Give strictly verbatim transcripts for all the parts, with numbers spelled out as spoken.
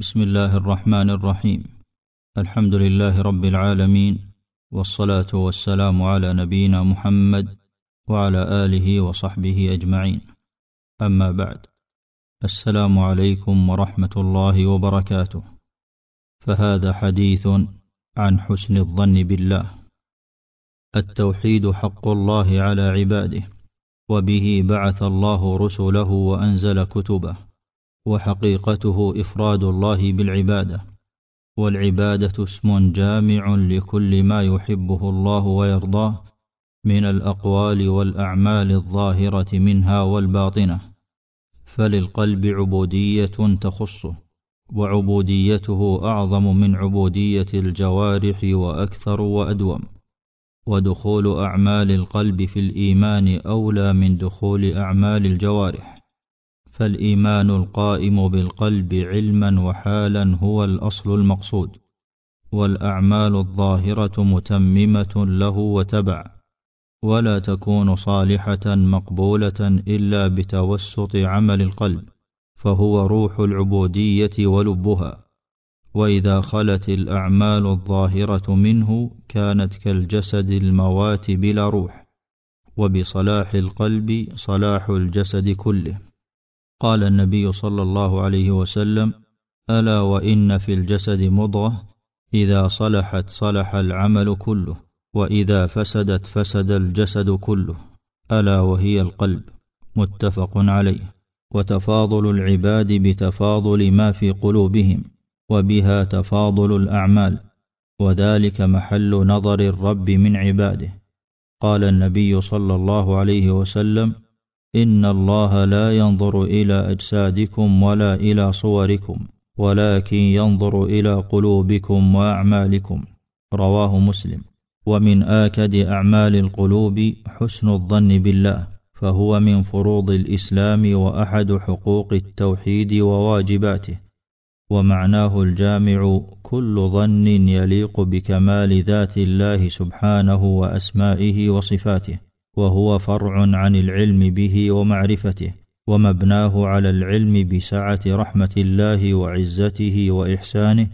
بسم الله الرحمن الرحيم. الحمد لله رب العالمين، والصلاة والسلام على نبينا محمد وعلى آله وصحبه أجمعين. أما بعد، السلام عليكم ورحمة الله وبركاته. فهذا حديث عن حسن الظن بالله. التوحيد حق الله على عباده، وبه بعث الله رسله وأنزل كتبه، وحقيقته إفراد الله بالعبادة. والعبادة اسم جامع لكل ما يحبه الله ويرضاه من الأقوال والأعمال الظاهرة منها والباطنة. فللقلب عبودية تخصه، وعبوديته أعظم من عبودية الجوارح وأكثر وأدوم. ودخول أعمال القلب في الإيمان أولى من دخول أعمال الجوارح. فالإيمان القائم بالقلب علما وحالا هو الأصل المقصود، والأعمال الظاهرة متممة له وتبع، ولا تكون صالحة مقبولة إلا بتوسط عمل القلب، فهو روح العبودية ولبها. وإذا خلت الأعمال الظاهرة منه كانت كالجسد الموات بلا روح. وبصلاح القلب صلاح الجسد كله. قال النبي صلى الله عليه وسلم: ألا وإن في الجسد مضغة إذا صلحت صلح العمل كله، وإذا فسدت فسد الجسد كله، ألا وهي القلب. متفق عليه. وتفاضل العباد بتفاضل ما في قلوبهم، وبها تفاضل الأعمال، وذلك محل نظر الرب من عباده. قال النبي صلى الله عليه وسلم: إن الله لا ينظر إلى أجسادكم ولا إلى صوركم، ولكن ينظر إلى قلوبكم وأعمالكم. رواه مسلم. ومن آكد أعمال القلوب حسن الظن بالله، فهو من فروض الإسلام وأحد حقوق التوحيد وواجباته. ومعناه الجامع كل ظن يليق بكمال ذات الله سبحانه وأسمائه وصفاته، وهو فرع عن العلم به ومعرفته، ومبناه على العلم بسعة رحمة الله وعزته وإحسانه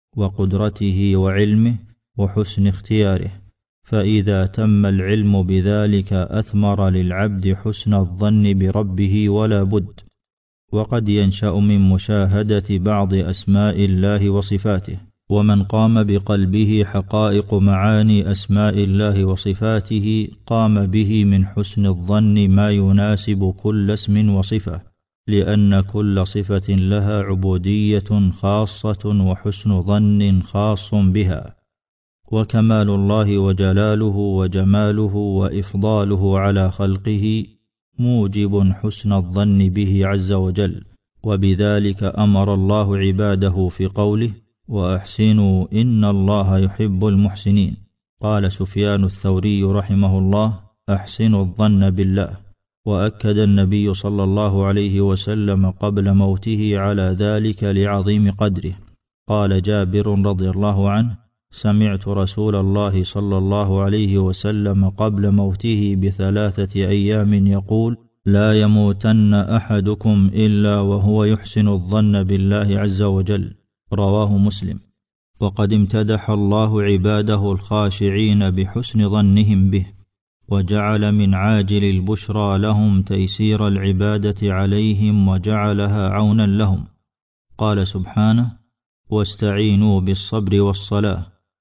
وقدرته وعلمه وحسن اختياره. فإذا تم العلم بذلك أثمر للعبد حسن الظن بربه ولا بد. وقد ينشأ من مشاهدة بعض أسماء الله وصفاته. ومن قام بقلبه حقائق معاني أسماء الله وصفاته قام به من حسن الظن ما يناسب كل اسم وصفة، لأن كل صفة لها عبودية خاصة وحسن ظن خاص بها. وكمال الله وجلاله وجماله وإفضاله على خلقه موجب حسن الظن به عز وجل. وبذلك أمر الله عباده في قوله: وأحسنوا إن الله يحب المحسنين. قال سفيان الثوري رحمه الله: أحسنوا الظن بالله. وأكد النبي صلى الله عليه وسلم قبل موته على ذلك لعظيم قدره. قال جابر رضي الله عنه: سمعت رسول الله صلى الله عليه وسلم قبل موته بثلاثة أيام يقول: لا يموتن أحدكم إلا وهو يحسن الظن بالله عز وجل. رواه مسلم. وقد امتدح الله عباده الخاشعين بحسن ظنهم به، وجعل من عاجل البشرى لهم تيسير العبادة عليهم، وجعلها عونا لهم. قال سبحانه: واستعينوا بالصبر والصلاة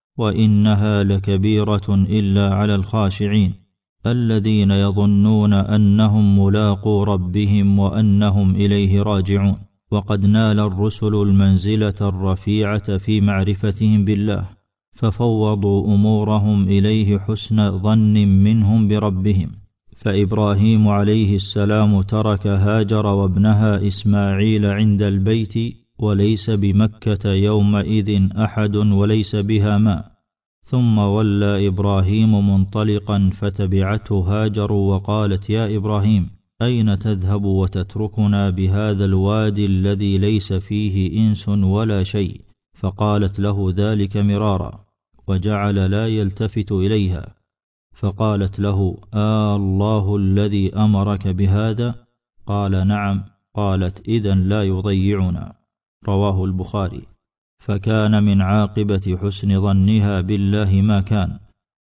وإنها لكبيرة إلا على الخاشعين الذين يظنون أنهم ملاقو ربهم وأنهم إليه راجعون. وقد نال الرسل المنزلة الرفيعة في معرفتهم بالله، ففوضوا أمورهم إليه حسن ظن منهم بربهم. فإبراهيم عليه السلام ترك هاجر وابنها إسماعيل عند البيت، وليس بمكة يومئذ أحد وليس بها ماء. ثم ولى إبراهيم منطلقا، فتبعته هاجر وقالت: يا إبراهيم، أين تذهب وتتركنا بهذا الوادي الذي ليس فيه إنس ولا شيء؟ فقالت له ذلك مرارا، وجعل لا يلتفت إليها. فقالت له: آه الله الذي أمرك بهذا؟ قال: نعم. قالت: إذن لا يضيعنا. رواه البخاري. فكان من عاقبة حسن ظنها بالله ما كان،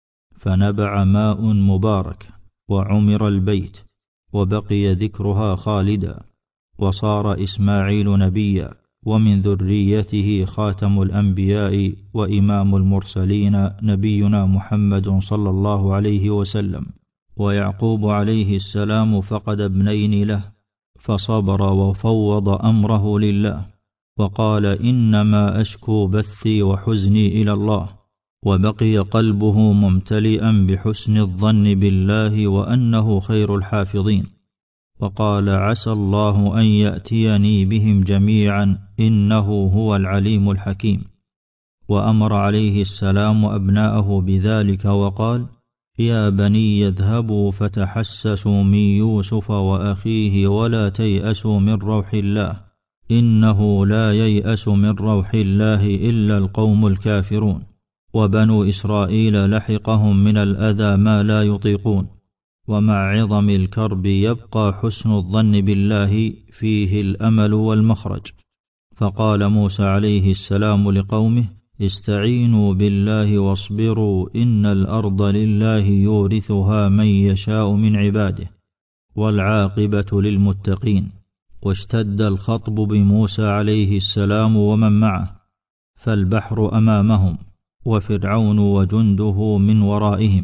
فنبع ماء مبارك وعمر البيت وبقي ذكرها خالدا، وصار إسماعيل نبيا، ومن ذريته خاتم الأنبياء وإمام المرسلين نبينا محمد صلى الله عليه وسلم. ويعقوب عليه السلام فقد ابنين له، فصبر وفوض أمره لله، وقال إنما أشكو بثي وحزني إلى الله، وبقي قلبه ممتلئا بحسن الظن بالله وأنه خير الحافظين، وقال عسى الله أن يأتيني بهم جميعا إنه هو العليم الحكيم. وأمر عليه السلام أبناءه بذلك وقال يا بني اذهبوا فتحسسوا من يوسف وأخيه ولا تيأسوا من روح الله إنه لا ييأس من روح الله إلا القوم الكافرون. وبنو إسرائيل لحقهم من الأذى ما لا يطيقون، ومع عظم الكرب يبقى حسن الظن بالله فيه الأمل والمخرج. فقال موسى عليه السلام لقومه استعينوا بالله واصبروا إن الأرض لله يورثها من يشاء من عباده والعاقبة للمتقين. واشتد الخطب بموسى عليه السلام ومن معه، فالبحر أمامهم وفرعون وجنده من ورائهم،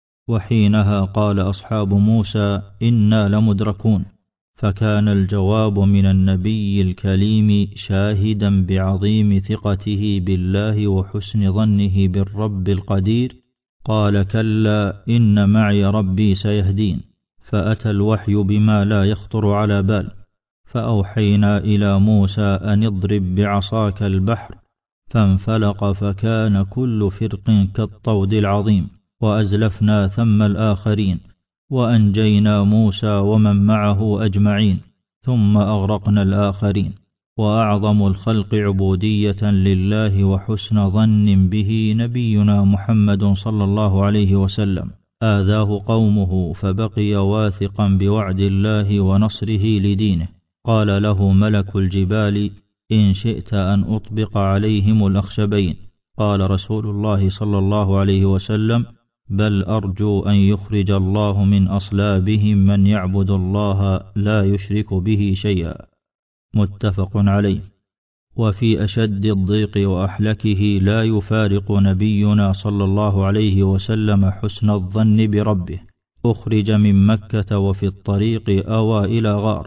وحينها قال أصحاب موسى إنا لمدركون. فكان الجواب من النبي الكليم شاهدا بعظيم ثقته بالله وحسن ظنه بالرب القدير، قال كلا إن معي ربي سيهدين. فأتى الوحي بما لا يخطر على بال، فأوحينا إلى موسى أن اضرب بعصاك البحر، فانفلق فكان كل فرق كالطود العظيم، وأزلفنا ثم الآخرين، وأنجينا موسى ومن معه أجمعين، ثم أغرقنا الآخرين. وأعظم الخلق عبودية لله وحسن ظن به نبينا محمد صلى الله عليه وسلم، آذاه قومه فبقي واثقا بوعد الله ونصره لدينه. قال له ملك الجبال إن شئت أن أطبق عليهم الأخشبين. قال رسول الله صلى الله عليه وسلم بل أرجو أن يخرج الله من أصلابهم من يعبد الله لا يشرك به شيئا. متفق عليه. وفي أشد الضيق وأحلكه لا يفارق نبينا صلى الله عليه وسلم حسن الظن بربه. أخرج من مكة وفي الطريق أوى إلى غار،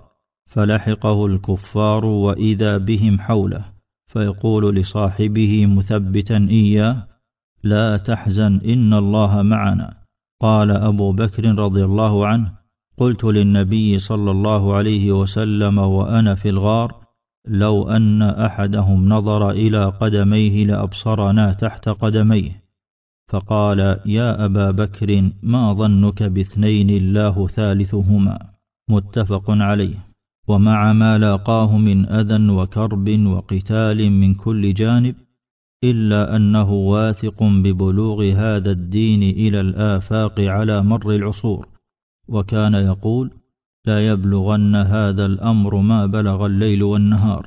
فلحقه الكفار وإذا بهم حوله، فيقول لصاحبه مثبتا إياه لا تحزن إن الله معنا. قال أبو بكر رضي الله عنه قلت للنبي صلى الله عليه وسلم وأنا في الغار لو أن أحدهم نظر إلى قدميه لأبصرنا تحت قدميه. فقال يا أبا بكر ما ظنك باثنين الله ثالثهما. متفق عليه. ومع ما لاقاه من أذى وكرب وقتال من كل جانب، إلا أنه واثق ببلوغ هذا الدين إلى الآفاق على مر العصور، وكان يقول لا يبلغن هذا الأمر ما بلغ الليل والنهار،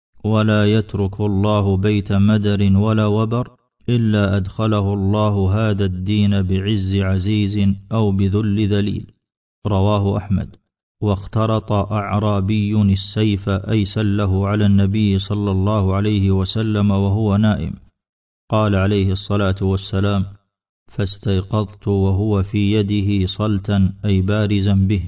ولا يترك الله بيت مدر ولا وبر إلا أدخله الله هذا الدين بعز عزيز أو بذل ذليل. رواه أحمد. واخترط أعرابي السيف أي سله على النبي صلى الله عليه وسلم وهو نائم. قال عليه الصلاة والسلام فاستيقظت وهو في يده صلتا أي بارزا به،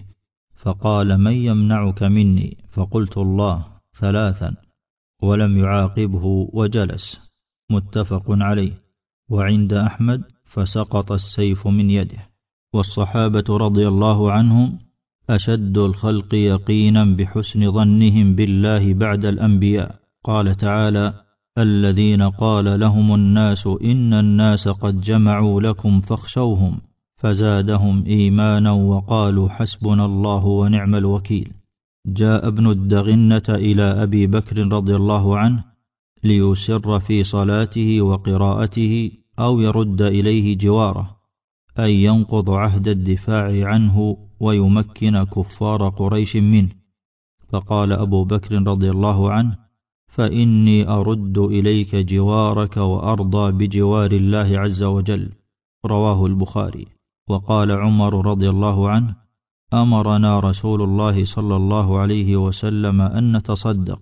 فقال من يمنعك مني؟ فقلت الله ثلاثا، ولم يعاقبه وجلس. متفق عليه. وعند أحمد فسقط السيف من يده. والصحابة رضي الله عنهم أشد الخلق يقينا بحسن ظنهم بالله بعد الأنبياء. قال تعالى الذين قال لهم الناس إن الناس قد جمعوا لكم فاخشوهم فزادهم إيمانا وقالوا حسبنا الله ونعم الوكيل. جاء ابن الدغنة إلى أبي بكر رضي الله عنه ليسر في صلاته وقراءته أو يرد إليه جواره، أي ينقض عهد الدفاع عنه ويمكن كفار قريش منه. فقال أبو بكر رضي الله عنه فإني أرد إليك جوارك وأرضى بجوار الله عز وجل. رواه البخاري. وقال عمر رضي الله عنه: أمرنا رسول الله صلى الله عليه وسلم أن نتصدق،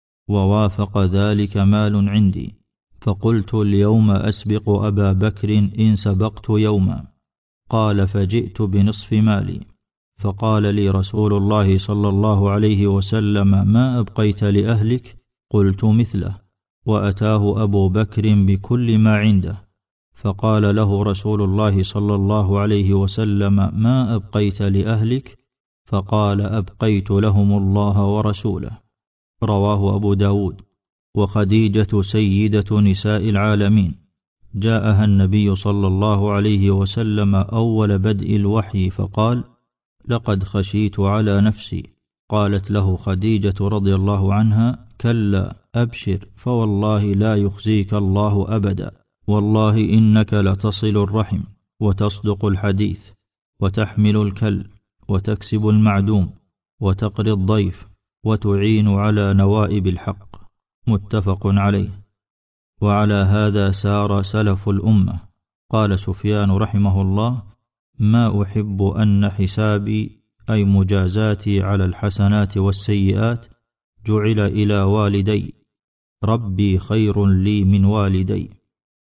ووافق ذلك مال عندي، فقلت اليوم أسبق أبا بكر إن سبقت يوما. قال: فجئت بنصف مالي، فقال لي رسول الله صلى الله عليه وسلم: ما أبقيت لأهلك؟ قلت: مثله. وأتاه أبو بكر بكل ما عنده، فقال له رسول الله صلى الله عليه وسلم: ما أبقيت لأهلك؟ فقال: أبقيت لهم الله ورسوله. رواه أبو داود. وخديجة سيدة نساء العالمين، جاءها النبي صلى الله عليه وسلم أول بدء الوحي فقال: لقد خشيت على نفسي. قالت له خديجة رضي الله عنها: كلا، أبشر، فوالله لا يخزيك الله أبدا، والله إنك لتصل الرحم، وتصدق الحديث، وتحمل الكل، وتكسب المعدوم، وتقري الضيف، وتعين على نوائب الحق. متفق عليه. وعلى هذا سار سلف الأمة. قال سفيان رحمه الله: ما أحب أن حسابي، أي مجازاتي على الحسنات والسيئات، جعل إلى والدي، ربي خير لي من والدي.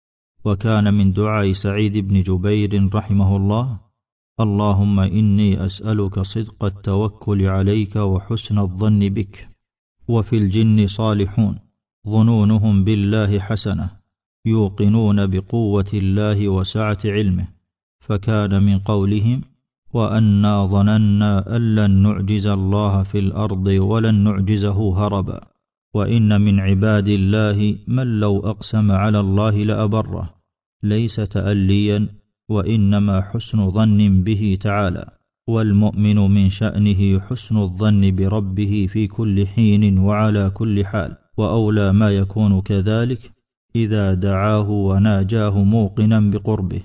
وكان من دعاء سعيد بن جبير رحمه الله: اللهم إني أسألك صدق التوكل عليك وحسن الظن بك. وفي الجن صالحون ظنونهم بالله حسنة، يوقنون بقوة الله وسعة علمه، فكان من قولهم: وأنا ظننا أن لن نعجز الله في الأرض ولن نعجزه هربا. وإن من عباد الله من لو أقسم على الله لأبره، ليس تأليا، وإنما حسن ظن به تعالى. والمؤمن من شأنه حسن الظن بربه في كل حين وعلى كل حال، وأولى ما يكون كذلك إذا دعاه وناجاه موقنا بقربه،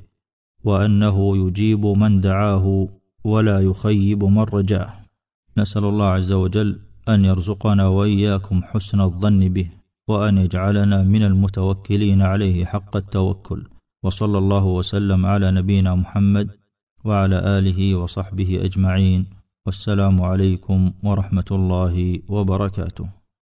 وأنه يجيب من دعاه ولا يخيب من رجاه. نسأل الله عز وجل أن يرزقنا وإياكم حسن الظن به، وأن يجعلنا من المتوكلين عليه حق التوكل. وصلى الله وسلم على نبينا محمد وعلى آله وصحبه أجمعين. والسلام عليكم ورحمة الله وبركاته.